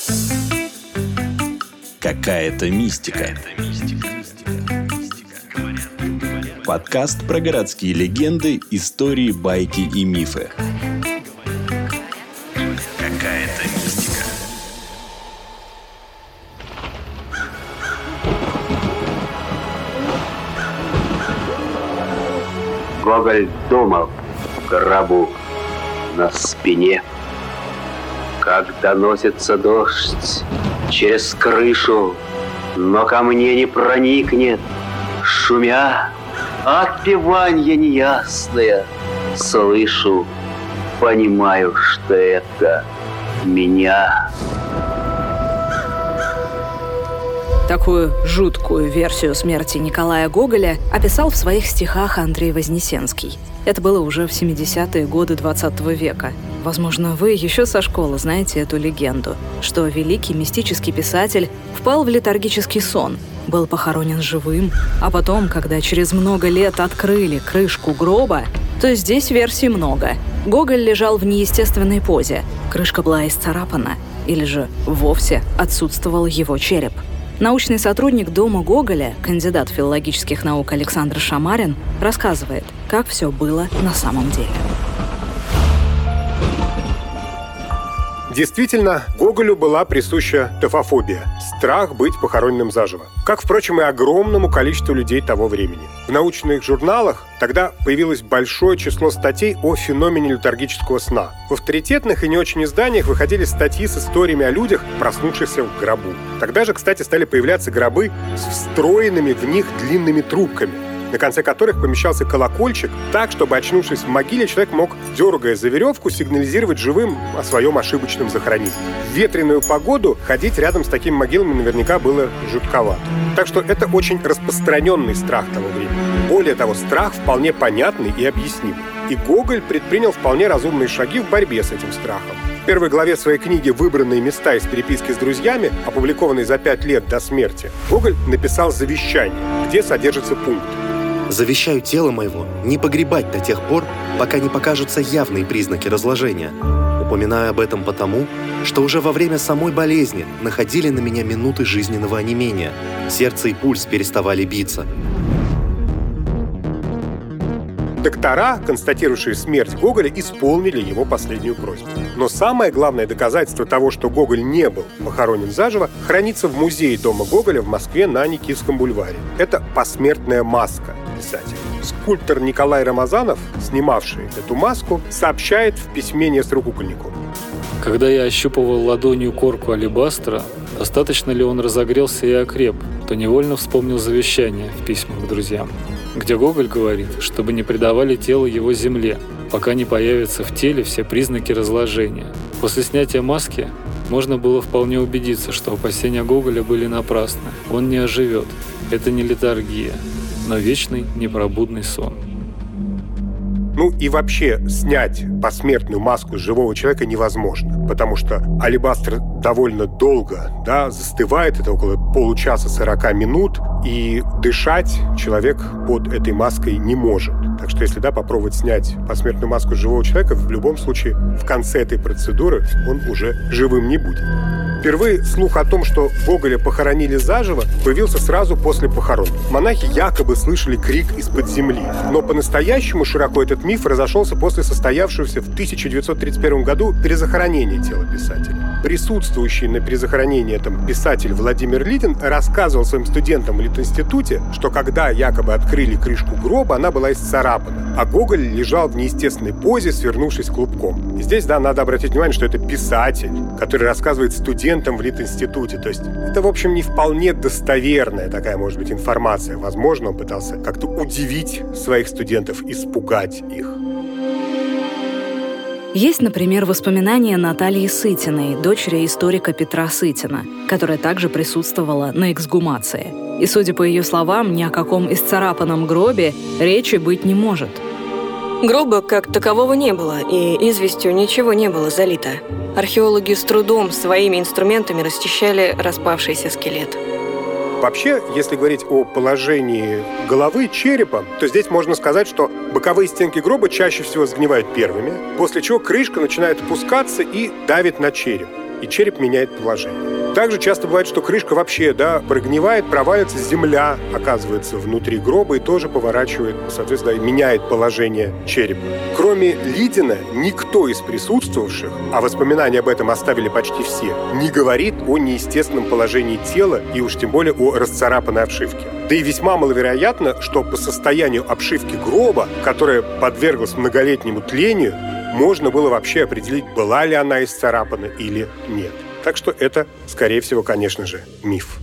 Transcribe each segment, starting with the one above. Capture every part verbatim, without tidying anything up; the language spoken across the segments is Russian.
Какая-то мистика. Подкаст про городские легенды, истории, байки и мифы. Какая-то мистика. Гоголь думал в гробу на спине, как доносится дождь через крышу, но ко мне не проникнет, шумя, отпеванье неясное слышу, понимаю, что это меня. Такую жуткую версию смерти Николая Гоголя описал в своих стихах Андрей Вознесенский. Это было уже в семидесятые годы двадцатого века. Возможно, вы еще со школы знаете эту легенду, что великий мистический писатель впал в летаргический сон, был похоронен живым, а потом, когда через много лет открыли крышку гроба, то здесь версий много. Гоголь лежал в неестественной позе, крышка была исцарапана, или же вовсе отсутствовал его череп. Научный сотрудник дома Гоголя, кандидат филологических наук Александр Шамарин, рассказывает, как все было на самом деле. Действительно, Гоголю была присуща тофофобия – страх быть похороненным заживо. Как, впрочем, и огромному количеству людей того времени. В научных журналах тогда появилось большое число статей о феномене летаргического сна. В авторитетных и не очень изданиях выходили статьи с историями о людях, проснувшихся в гробу. Тогда же, кстати, стали появляться гробы с встроенными в них длинными трубками, на конце которых помещался колокольчик так, чтобы, очнувшись в могиле, человек мог, дергая за веревку, сигнализировать живым о своем ошибочном захоронении. В ветреную погоду ходить рядом с такими могилами наверняка было жутковато. Так что это очень распространенный страх того времени. Более того, страх вполне понятный и объяснимый. И Гоголь предпринял вполне разумные шаги в борьбе с этим страхом. В первой главе своей книги «Выбранные места из переписки с друзьями», опубликованной за пять лет до смерти, Гоголь написал завещание, где содержится пункт: «Завещаю тело моего не погребать до тех пор, пока не покажутся явные признаки разложения. Упоминаю об этом потому, что уже во время самой болезни находили на меня минуты жизненного онемения. Сердце и пульс переставали биться». Доктора, констатировавшие смерть Гоголя, исполнили его последнюю просьбу. Но самое главное доказательство того, что Гоголь не был похоронен заживо, хранится в музее дома Гоголя в Москве на Никитском бульваре. Это посмертная маска писателя. Скульптор Николай Рамазанов, снимавший эту маску, сообщает в письме Нестору Кукольнику: «Когда я ощупывал ладонью корку алебастра, достаточно ли он разогрелся и окреп, то невольно вспомнил завещание в письмах к друзьям, где Гоголь говорит, чтобы не предавали тело его земле, пока не появятся в теле все признаки разложения. После снятия маски можно было вполне убедиться, что опасения Гоголя были напрасны. Он не оживет. Это не летаргия, но вечный непробудный сон». Ну и вообще снять посмертную маску с живого человека невозможно, потому что алебастр довольно долго, да, застывает, это около получаса сорока минут, и дышать человек под этой маской не может. Так что если, да, попробовать снять посмертную маску с живого человека, в любом случае в конце этой процедуры он уже живым не будет. Впервые слух о том, что Гоголя похоронили заживо, появился сразу после похорон. Монахи якобы слышали крик из-под земли. Но по-настоящему широко этот миф разошелся после состоявшегося в тысяча девятьсот тридцать первом году перезахоронения тела писателя. Присутствующий на перезахоронении этом писатель Владимир Лидин рассказывал своим студентам в Литинституте, что когда якобы открыли крышку гроба, она была исцарапана, а Гоголь лежал в неестественной позе, свернувшись клубком. И здесь, да, надо обратить внимание, что это писатель, который рассказывает студентам в Литинституте. То есть это, в общем, не вполне достоверная такая, может быть, информация. Возможно, он пытался как-то удивить своих студентов, испугать их. Есть, например, воспоминания Натальи Сытиной, дочери историка Петра Сытина, которая также присутствовала на эксгумации. И, судя по ее словам, ни о каком исцарапанном гробе речи быть не может. Гроба как такового не было, и известью ничего не было залито. Археологи с трудом своими инструментами расчищали распавшийся скелет. Вообще, если говорить о положении головы, черепа, то здесь можно сказать, что боковые стенки гроба чаще всего сгнивают первыми, после чего крышка начинает опускаться и давит на череп. и череп меняет положение. Также часто бывает, что крышка вообще, да, прогнивает, провалится, земля оказывается внутри гроба и тоже поворачивает, соответственно, меняет положение черепа. Кроме Лидина, никто из присутствовавших, а воспоминания об этом оставили почти все, не говорит о неестественном положении тела и уж тем более о расцарапанной обшивке. Да и весьма маловероятно, что по состоянию обшивки гроба, которая подверглась многолетнему тлению, можно было вообще определить, была ли она исцарапана или нет. Так что это, скорее всего, конечно же, миф.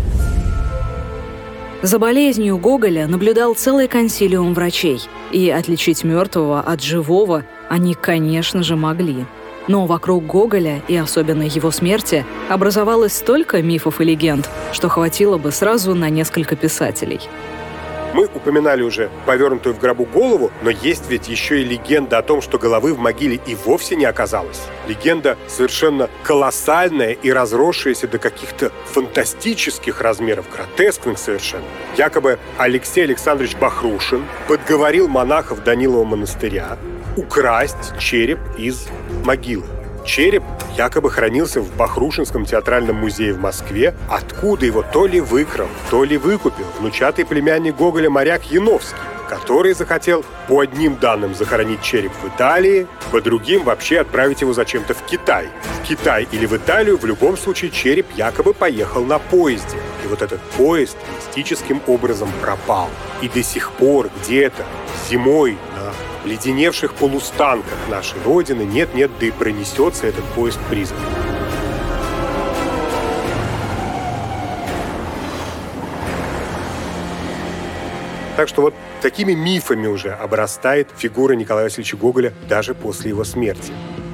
За болезнью Гоголя наблюдал целый консилиум врачей, и отличить мертвого от живого они, конечно же, могли. Но вокруг Гоголя, и особенно его смерти, образовалось столько мифов и легенд, что хватило бы сразу на несколько писателей. Мы упоминали уже повернутую в гробу голову, но есть ведь еще и легенда о том, что головы в могиле и вовсе не оказалось. Легенда совершенно колоссальная и разросшаяся до каких-то фантастических размеров, гротескных совершенно. Якобы Алексей Александрович Бахрушин подговорил монахов Данилова монастыря украсть череп из могилы. Череп якобы хранился в Бахрушинском театральном музее в Москве, откуда его то ли выкрал, то ли выкупил внучатый племянник Гоголя моряк Яновский, который захотел по одним данным захоронить череп в Италии, по другим вообще отправить его зачем-то в Китай. В Китай или в Италию в любом случае череп якобы поехал на поезде. И вот этот поезд мистическим образом пропал. И до сих пор где-то зимой на леденевших полустанках нашей Родины нет-нет, да и пронесется этот поезд-призрак. Так что вот такими мифами уже обрастает фигура Николая Васильевича Гоголя даже после его смерти.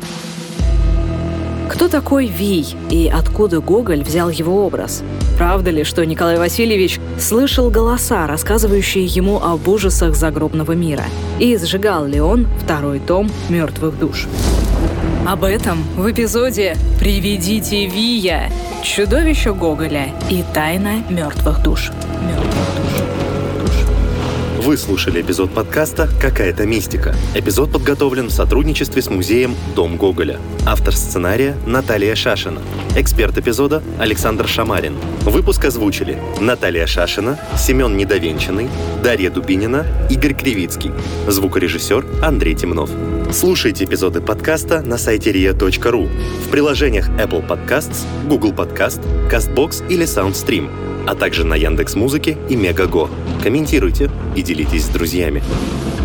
Кто такой Вий и откуда Гоголь взял его образ? Правда ли, что Николай Васильевич слышал голоса, рассказывающие ему об ужасах загробного мира? И сжигал ли он второй том «Мертвых душ»? Об этом в эпизоде «Приведите Вия. Чудовище Гоголя и тайна мертвых душ». Мертвых душ. Вы слушали эпизод подкаста «Какая-то мистика». Эпизод подготовлен в сотрудничестве с музеем «Дом Гоголя». Автор сценария Наталья Шашина. Эксперт эпизода Александр Шамарин. Выпуск озвучили Наталья Шашина, Семен Недовенчанный, Дарья Дубинина, Игорь Кривицкий. Звукорежиссер Андрей Темнов. Слушайте эпизоды подкаста на сайте риа точка ру, в приложениях Apple Podcasts, Google Podcast, CastBox или SoundStream, а также на Яндекс.Музыке и Мегаго. Комментируйте и делитесь с друзьями.